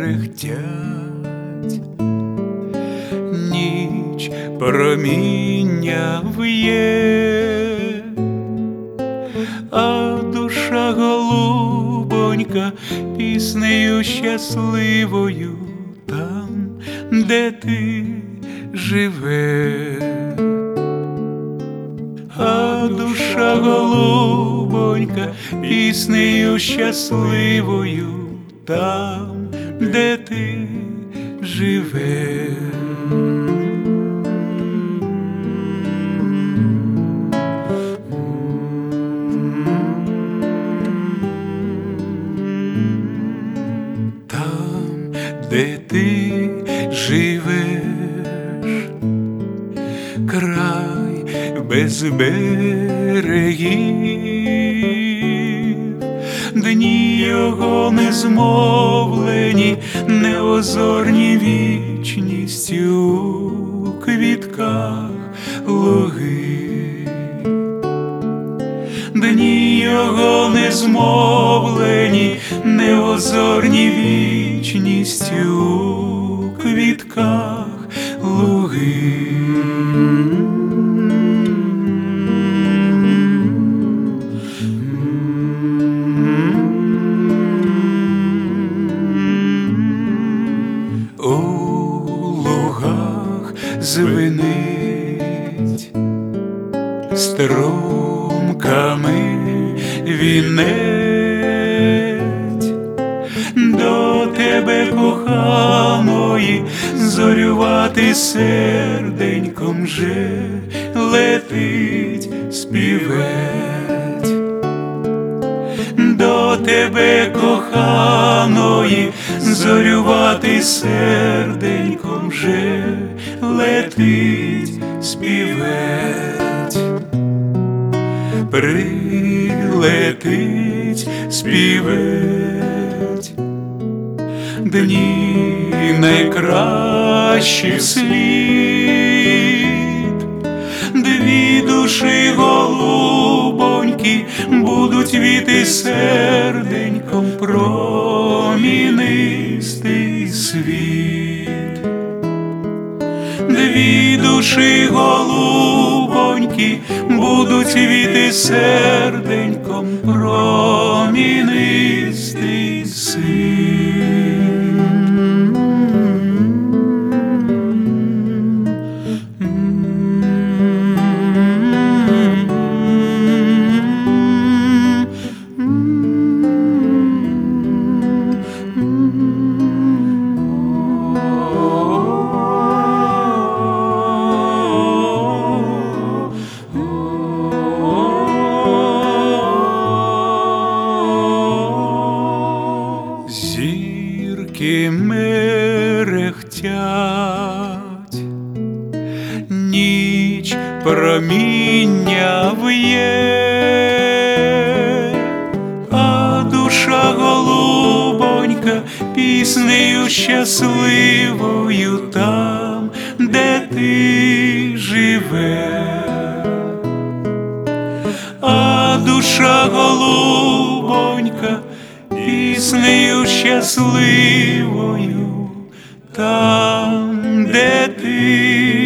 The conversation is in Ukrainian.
мерехтять, ніч проміння в'є, а душа голубонька піснею щасливою там, де ти живеш. А душа голубонька піснею щасливою там, де ти живеш. Там, де ти живеш, край без берегів, дні його незмовлені, неозорні вічністю у квітках луги. Дні його незмовлені, неозорні вічністю у квітках луги. У лугах звенить струмками вінець, до тебе, коханої, зорювати серденьком вже летить співець. До тебе, коханої, зорювати серденьком вже летить співець. Прилетить співець, дні найкращих слід. Дві душі голубоньки будуть віти серденьком промінистий світ. Дві душі голубоньки будуть віти серденьком промінистий світ. Зірки мерехтять, ніч проміння в'є, а душа голубонька піснею щасливою там, де ти живеш. А душа голубонька піснею щасливою там, де ти